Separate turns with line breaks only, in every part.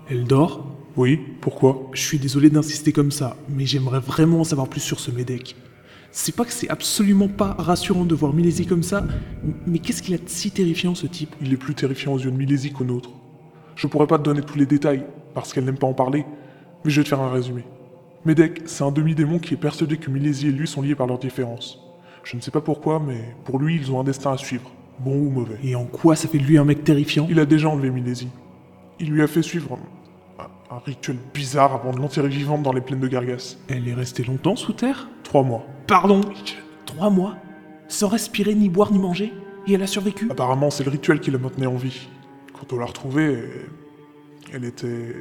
Elle dort?
Oui, pourquoi?
Je suis désolé d'insister comme ça, mais j'aimerais vraiment en savoir plus sur ce Médek. C'est pas que c'est absolument pas rassurant de voir Milésie comme ça, mais qu'est-ce qu'il a de si terrifiant ce type?
Il est plus terrifiant aux yeux de Milésie qu'aux nôtres. Je pourrais pas te donner tous les détails, parce qu'elle n'aime pas en parler, mais je vais te faire un résumé. Médek, c'est un demi-démon qui est persuadé que Milésie et lui sont liés par leurs différences. Je ne sais pas pourquoi, mais pour lui, ils ont un destin à suivre, bon ou mauvais.
Et en quoi ça fait de lui un mec terrifiant?
Il a déjà enlevé Milésie. Il lui a fait suivre un rituel bizarre avant de l'enterrer vivante dans les plaines de Gargas.
Elle est restée longtemps sous terre?
3 mois.
Pardon? 3 mois? Sans respirer, ni boire, ni manger? Et elle a survécu?
Apparemment, c'est le rituel qui la maintenait en vie. Quand on l'a retrouvée, elle était...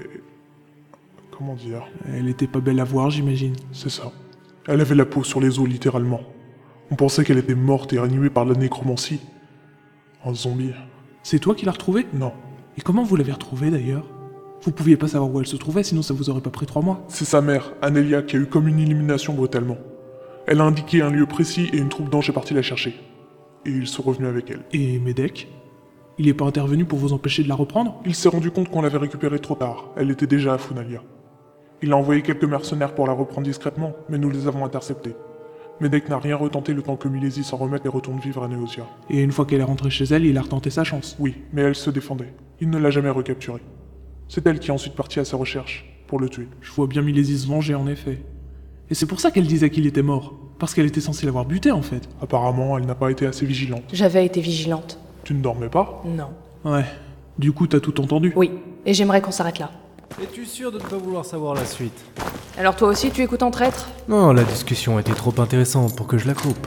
Comment dire?
Elle était pas belle à voir, j'imagine.
C'est ça. Elle avait la peau sur les os, littéralement. On pensait qu'elle était morte et animée par la nécromancie. Un zombie.
C'est toi qui l'as retrouvée?
Non.
Et comment vous l'avez retrouvée d'ailleurs? Vous pouviez pas savoir où elle se trouvait, sinon ça vous aurait pas pris 3 mois.
C'est sa mère, Anelia, qui a eu comme une illumination brutalement. Elle a indiqué un lieu précis et une troupe d'anges est partie la chercher. Et ils sont revenus avec elle.
Et Médek? Il est pas intervenu pour vous empêcher de la reprendre?
Il s'est rendu compte qu'on l'avait récupérée trop tard. Elle était déjà à Funalia. Il a envoyé quelques mercenaires pour la reprendre discrètement, mais nous les avons interceptés. Médek n'a rien retenté le temps que Milésie s'en remette et retourne vivre à Neosia.
Et une fois qu'elle est rentrée chez elle, il a retenté sa chance.
Oui, mais elle se défendait. Il ne l'a jamais recapturée. C'est elle qui est ensuite partie à sa recherche, pour le tuer.
Je vois bien Milésie se venger en effet. Et c'est pour ça qu'elle disait qu'il était mort. Parce qu'elle était censée l'avoir buté en fait.
Apparemment, elle n'a pas été assez vigilante.
J'avais été vigilante.
Tu ne dormais pas?
Non.
Ouais. Du coup, t'as tout entendu?
Oui, et j'aimerais qu'on s'arrête là.
Es-tu sûr de ne pas vouloir savoir la suite?
Alors toi aussi, tu écoutes en traître?
Non, la discussion était trop intéressante pour que je la coupe.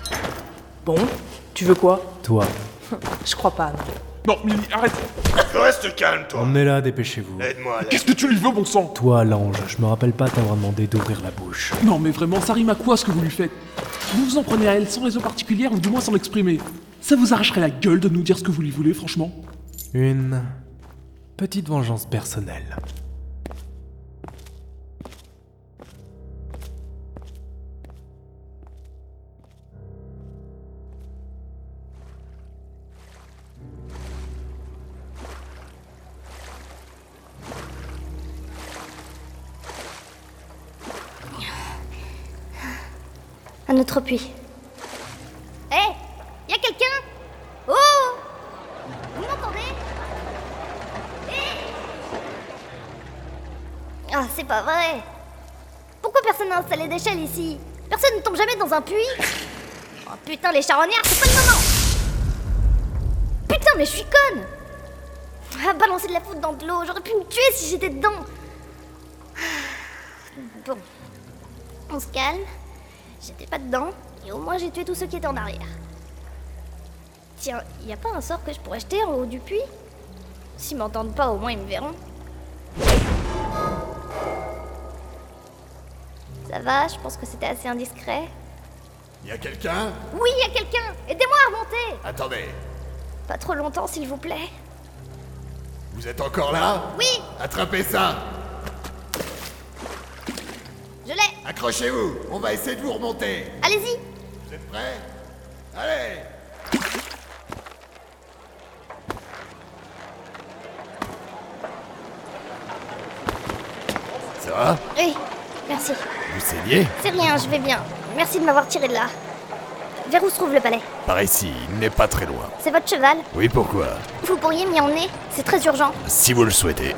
Bon, tu veux quoi?
Toi,
Je crois pas, non.
Non, Milly, arrête!
Reste calme, toi.
emmenez-la, dépêchez-vous.
Aide-moi, là.
Qu'est-ce que tu lui veux, bon sang?
Toi, l'ange, je me rappelle pas t'avoir demandé d'ouvrir la bouche.
Non mais vraiment, ça rime à quoi ce que vous lui faites? Vous vous en prenez à elle sans raison particulière ou du moins sans l'exprimer. Ça vous arracherait la gueule de nous dire ce que vous lui voulez, franchement.
Une petite vengeance personnelle.
Un autre puits. Hé, y a quelqu'un? Oh, vous m'entendez? Ah, c'est pas vrai. Pourquoi personne n'a installé d'échelle ici? Personne ne tombe jamais dans un puits? Oh putain, les charognards, c'est pas le moment. Putain, mais je suis conne. Ah, balancer de la foudre dans de l'eau, j'aurais pu me tuer si j'étais dedans. Bon, on se calme. J'étais pas dedans, et au moins j'ai tué tous ceux qui étaient en arrière. Tiens, y a pas un sort que je pourrais jeter en haut du puits? S'ils m'entendent pas, au moins ils me verront. Ça va, je pense que c'était assez indiscret.
Y a quelqu'un?
Oui, y a quelqu'un! Aidez-moi à remonter!
Attendez,
Pas trop longtemps, s'il vous plaît.
vous êtes encore là?
Oui,
Attrapez ça!
je l'ai!
Accrochez-vous, on va essayer de vous remonter.
Allez-y!
Vous êtes prêts? Allez! Ça va?
Oui, merci.
Vous saignez?
C'est rien, je vais bien. Merci de m'avoir tiré de là. Vers où se trouve le palais?
Par ici, il n'est pas très loin.
C'est votre cheval?
Oui, pourquoi?
Vous pourriez m'y emmener? C'est très urgent.
Si vous le souhaitez.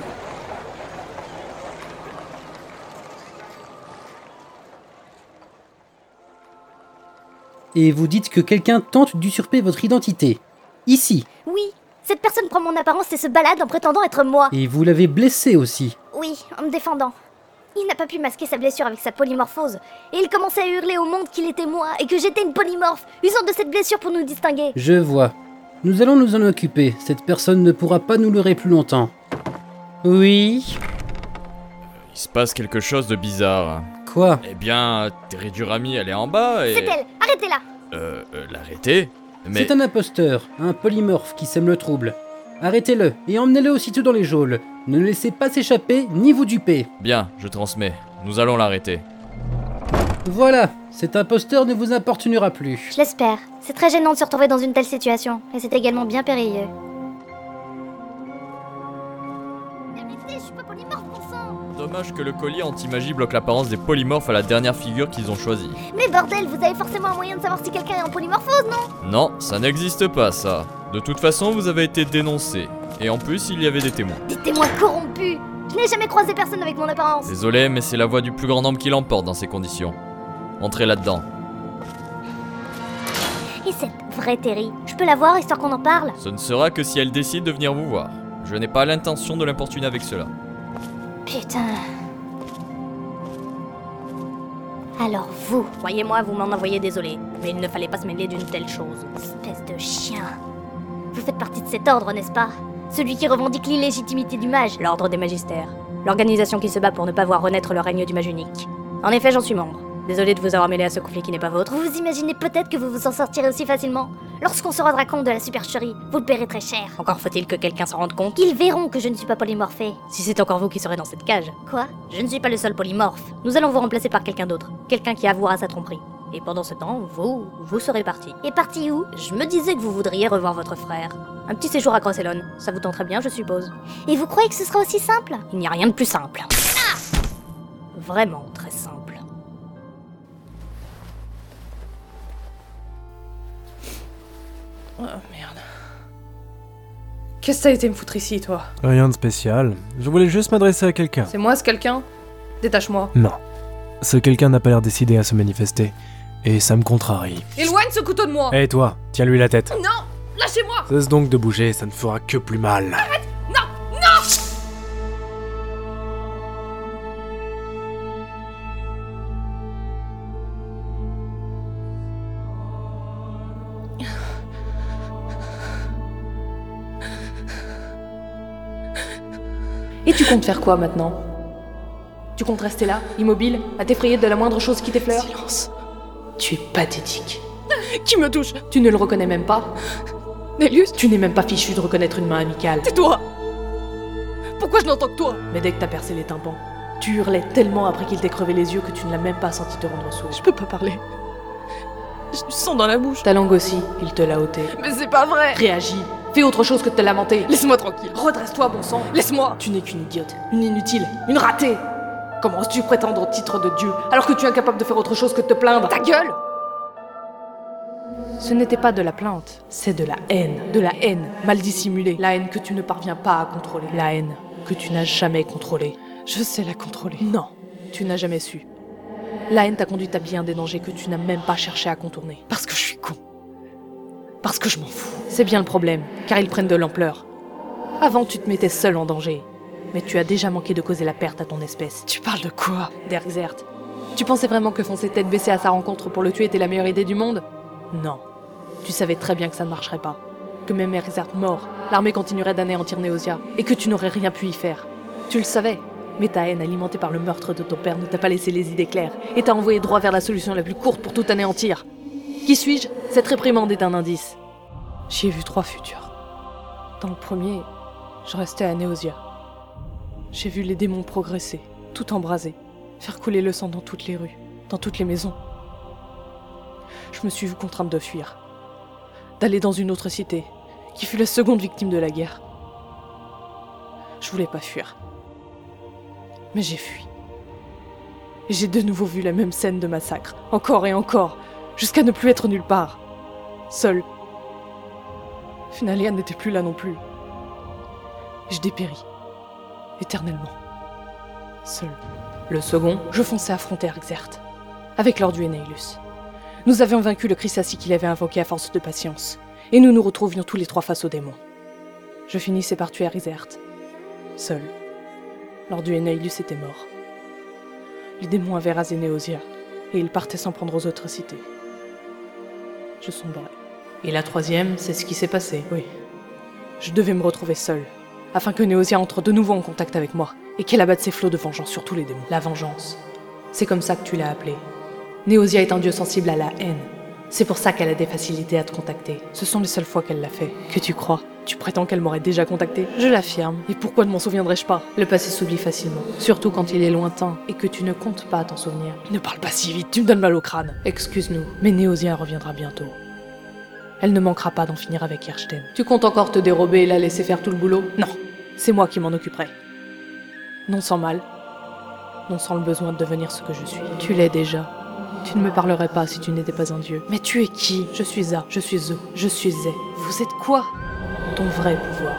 Et vous dites que quelqu'un tente d'usurper votre identité. Ici.
Oui, cette personne prend mon apparence et se balade en prétendant être moi.
Et vous l'avez blessé aussi.
Oui, en me défendant. Il n'a pas pu masquer sa blessure avec sa polymorphose. Et il commençait à hurler au monde qu'il était moi et que j'étais une polymorphe, usant de cette blessure pour nous distinguer.
Je vois. Nous allons nous en occuper. Cette personne ne pourra pas nous leurrer plus longtemps. Oui.
Il se passe quelque chose de bizarre.
Quoi?
Eh bien, Teridurami, elle est en bas et...
C'est elle, arrêtez-la.
L'arrêter? Mais...
C'est un imposteur, un polymorphe qui sème le trouble. Arrêtez-le et emmenez-le aussitôt dans les geôles. Ne le laissez pas s'échapper ni vous duper.
Bien, je transmets. Nous allons l'arrêter.
Voilà, cet imposteur ne vous importunera plus.
Je l'espère. C'est très gênant de se retrouver dans une telle situation. Et c'est également bien périlleux. Je suis pas
Dommage que le collier anti-magie bloque l'apparence des polymorphes à la dernière figure qu'ils ont choisie.
Mais bordel, vous avez forcément un moyen de savoir si quelqu'un est en polymorphose, non?
Non, ça n'existe pas ça. De toute façon, vous avez été dénoncé. Et en plus, il y avait des témoins.
Des témoins corrompus. Je n'ai jamais croisé personne avec mon apparence.
Désolé, mais c'est la voix du plus grand nombre qui l'emporte dans ces conditions. Entrez là-dedans.
Et cette vraie Terry, je peux la voir histoire qu'on en parle?
Ce ne sera que si elle décide de venir vous voir. Je n'ai pas l'intention de l'importuner avec cela.
Putain. Alors vous, croyez-moi, vous m'en envoyez désolé, mais il ne fallait pas se mêler d'une telle chose. Espèce de chien. Vous faites partie de cet ordre, n'est-ce pas? Celui qui revendique l'illégitimité du mage. L'ordre des magistères. L'organisation qui se bat pour ne pas voir renaître le règne du mage unique. En effet, j'en suis membre. Désolé de vous avoir mêlé à ce conflit qui n'est pas vôtre. Vous imaginez peut-être que vous vous en sortirez aussi facilement? Lorsqu'on se rendra compte de la supercherie, vous le paierez très cher. Encore faut-il que quelqu'un s'en rende compte. Ils verront que je ne suis pas polymorphée. Si c'est encore vous qui serez dans cette cage. Quoi? Je ne suis pas le seul polymorphe. Nous allons vous remplacer par quelqu'un d'autre. Quelqu'un qui avouera sa tromperie. Et pendant ce temps, vous serez parti. Et parti où? Je me disais que vous voudriez revoir votre frère. Un petit séjour à Grosselone. Ça vous tenterait bien, je suppose. Et vous croyez que ce sera aussi simple? Il n'y a rien de plus simple. Ah! Vraiment très simple.
Oh merde. Qu'est-ce que ça a été me foutre ici, toi?
Rien de spécial. Je voulais juste m'adresser à quelqu'un.
C'est moi ce quelqu'un? Détache-moi.
Non. Ce quelqu'un n'a pas l'air décidé à se manifester. Et ça me contrarie.
Éloigne ce couteau de moi!
Hé toi, tiens-lui la tête.
Non! Lâchez-moi!
Cesse donc de bouger, ça ne fera que plus mal.
Arrête! Non! Non! Et tu comptes faire quoi maintenant? Tu comptes rester là, immobile, à t'effrayer de la moindre chose qui t'effleure? Silence. Tu es pathétique. Qui me touche? Tu ne le reconnais même pas? Nélius? Tu n'es même pas fichu de reconnaître une main amicale. Tais-toi! Pourquoi je n'entends que toi? Mais dès que t'as percé les tympans, tu hurlais tellement après qu'il t'ait crevé les yeux que tu ne l'as même pas senti te rendre sourd. Je peux pas parler. J'ai du sang dans la bouche. Ta langue aussi, il te l'a ôtée. Mais c'est pas vrai! Réagis! Fais autre chose que de te lamenter. Laisse-moi tranquille. Redresse-toi, bon sang. Laisse-moi. Tu n'es qu'une idiote, une inutile, une ratée. Comment oses-tu prétendre au titre de Dieu alors que tu es incapable de faire autre chose que de te plaindre? Ta gueule! Ce n'était pas de la plainte, c'est de la haine mal dissimulée, la haine que tu ne parviens pas à contrôler, la haine que tu n'as jamais contrôlée. Je sais la contrôler. Non, tu n'as jamais su. La haine t'a conduit à bien des dangers que tu n'as même pas cherché à contourner. Parce que je suis con. Parce que je m'en fous. C'est bien le problème, car ils prennent de l'ampleur. Avant, tu te mettais seul en danger. Mais tu as déjà manqué de causer la perte à ton espèce. Tu parles de quoi? d'Erzert. Tu pensais vraiment que foncer tête baissée à sa rencontre pour le tuer était la meilleure idée du monde? Non. Tu savais très bien que ça ne marcherait pas. Que même Erzert mort, l'armée continuerait d'anéantir Neosia, et que tu n'aurais rien pu y faire. Tu le savais. Mais ta haine alimentée par le meurtre de ton père ne t'a pas laissé les idées claires, et t'a envoyé droit vers la solution la plus courte pour tout anéantir. Qui suis-je? Cette réprimande est un indice. J'y ai vu 3 futurs. Dans le premier, je restais à Neosia. J'ai vu les démons progresser, tout embraser, faire couler le sang dans toutes les rues, dans toutes les maisons. Je me suis vue contrainte de fuir, d'aller dans une autre cité, qui fut la seconde victime de la guerre. Je voulais pas fuir. Mais j'ai fui. Et j'ai de nouveau vu la même scène de massacre, encore et encore, jusqu'à ne plus être nulle part. Seule. Finalia n'était plus là non plus. Je dépéris. Éternellement. Seul. Le second, je fonçais affronter Erzert, avec l'ordre du Eneilus. Nous avions vaincu le Crissaci qu'il avait invoqué à force de patience, et nous nous retrouvions tous les 3 face aux démons. Je finissais par tuer Erzert. Seul. L'ordre du Eneilus était mort. Les démons avaient rasé Neosia, et ils partaient s'en prendre aux autres cités. Je sombrais. Et la 3e, c'est ce qui s'est passé, oui. Je devais me retrouver seule, afin que Neosia entre de nouveau en contact avec moi, et qu'elle abatte ses flots de vengeance sur tous les démons. La vengeance. C'est comme ça que tu l'as appelée. Neosia est un dieu sensible à la haine. C'est pour ça qu'elle a des facilités à te contacter. Ce sont les seules fois qu'elle l'a fait. Que tu crois? Tu prétends qu'elle m'aurait déjà contacté? Je l'affirme. Et pourquoi ne m'en souviendrais-je pas? Le passé s'oublie facilement. Surtout quand il est lointain et que tu ne comptes pas t'en souvenir. Ne parle pas si vite, tu me donnes mal au crâne. Excuse-nous, mais Neosia reviendra bientôt. Elle ne manquera pas d'en finir avec Hirschten. Tu comptes encore te dérober et la laisser faire tout le boulot? Non, c'est moi qui m'en occuperai. Non sans mal, non sans le besoin de devenir ce que je suis. Tu l'es déjà. Tu ne me parlerais pas si tu n'étais pas un dieu. Mais tu es qui? Je suis A, je suis O, je suis Z. Vous êtes quoi? Ton vrai pouvoir.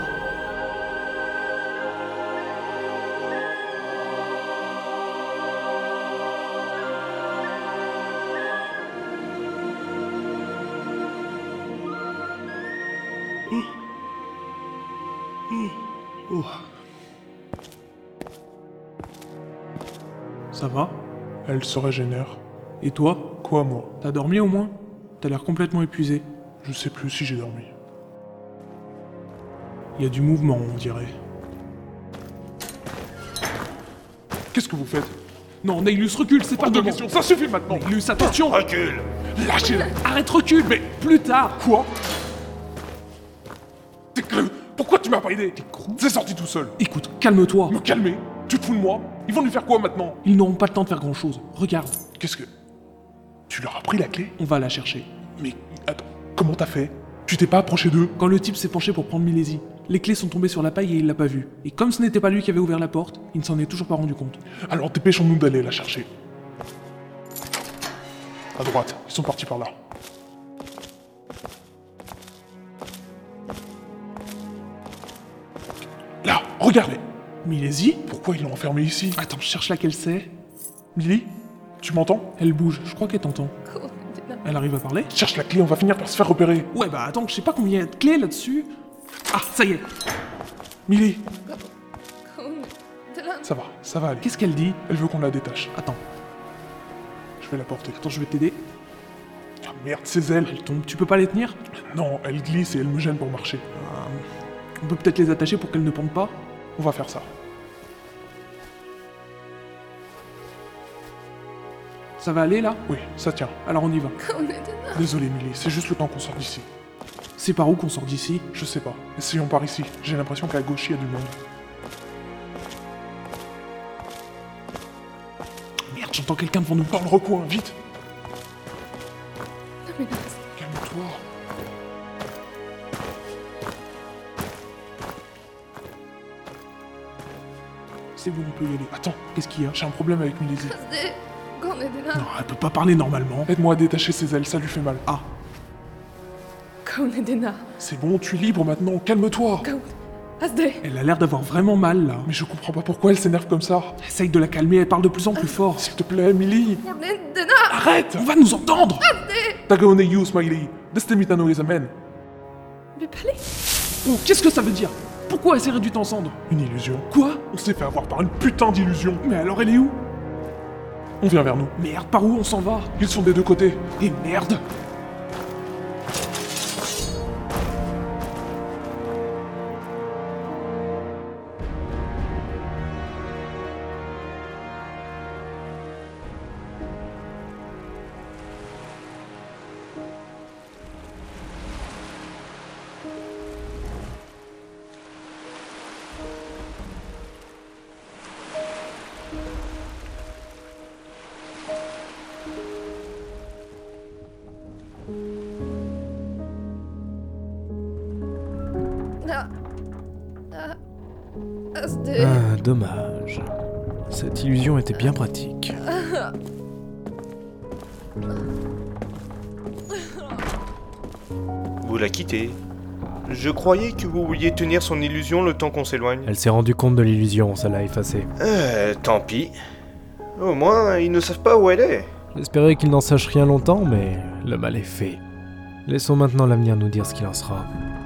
Oh. Ça va?
Elle se régénère.
Et toi?
Quoi, moi?
T'as dormi au moins? T'as l'air complètement épuisé.
Je sais plus si j'ai dormi.
Il y a du mouvement, on dirait.
Qu'est-ce que vous faites?
Non, Nailus, recule, c'est pas
Pas de
de
question, ça suffit maintenant!
Nailus, attention!
Recule.
Lâchez-la!
Arrête, recule, mais plus tard!
Quoi? Pourquoi tu m'as pas aidé? C'est sorti tout seul.
Écoute, calme-toi.
Me calmer? Tu te fous de moi? Ils vont lui faire quoi maintenant?
Ils n'auront pas le temps de faire grand-chose. Regarde,
Qu'est-ce que... Tu leur as pris la clé?
on va la chercher.
Mais attends, comment t'as fait? Tu t'es pas approché d'eux?
Quand le type s'est penché pour prendre Milésie, les clés sont tombées sur la paille et il l'a pas vue. Et comme ce n'était pas lui qui avait ouvert la porte, il ne s'en est toujours pas rendu compte.
Alors dépêchons-nous d'aller la chercher. À droite, ils sont partis par là. Là, regardez!
Milésie?
Pourquoi ils l'ont enfermée ici?
Attends, je cherche laquelle c'est.
Millie? Tu m'entends?
Elle bouge, je crois qu'elle t'entend. Elle arrive à parler?
Cherche la clé, on va finir par se faire repérer.
Ouais, bah attends, je sais pas combien il y a de clés là-dessus. Ah, ça y est.
Millie! Ça va aller.
Qu'est-ce qu'elle dit?
Elle veut qu'on la détache.
Attends,
Je vais la porter.
attends, je vais t'aider.
Ah merde, ses ailes!
Elle tombe, tu peux pas les tenir?
Non, elle glisse et elle me gêne pour marcher.
On peut peut-être les attacher pour qu'elles ne pendent pas?
On va faire ça.
Ça va aller là?
Oui, ça tient.
Alors on y va.
Désolé, Millie, c'est juste le temps qu'on sort d'ici.
C'est par où qu'on sort d'ici?
Je sais pas. Essayons par ici. J'ai l'impression qu'à gauche, il y a du monde.
Merde, j'entends quelqu'un devant nous.
Dans le recoin, vite! Calme-toi.
C'est bon, on peut y aller.
Attends,
Qu'est-ce qu'il y a?
j'ai un problème avec Milésie.
Non, elle peut pas parler normalement.
Aide-moi à détacher ses ailes, ça lui fait mal.
Ah,
C'est bon, tu es libre maintenant, calme-toi!
elle a l'air d'avoir vraiment mal là.
Mais je comprends pas pourquoi elle s'énerve comme ça.
Essaye de la calmer, elle parle de plus en plus fort.
S'il te plaît, Millie!
Arrête! On va nous entendre!
Tagaone you, Smiley. Destemitano is a man.
Oh, qu'est-ce que ça veut dire? Pourquoi elle s'est réduite en cendres?
Une illusion.
Quoi?
On s'est fait avoir par une putain d'illusion.
Mais alors elle est où?
On vient vers nous.
Merde, par où on s'en va?
Ils sont des deux côtés.
Et merde!
Ah, dommage. Cette illusion était bien pratique.
Vous la quittez. Je croyais que vous vouliez tenir son illusion le temps qu'on s'éloigne.
Elle s'est rendue compte de l'illusion, ça l'a effacée.
Tant pis. Au moins, ils ne savent pas où elle est.
J'espérais qu'il n'en sache rien longtemps, mais le mal est fait. Laissons maintenant l'avenir nous dire ce qu'il en sera.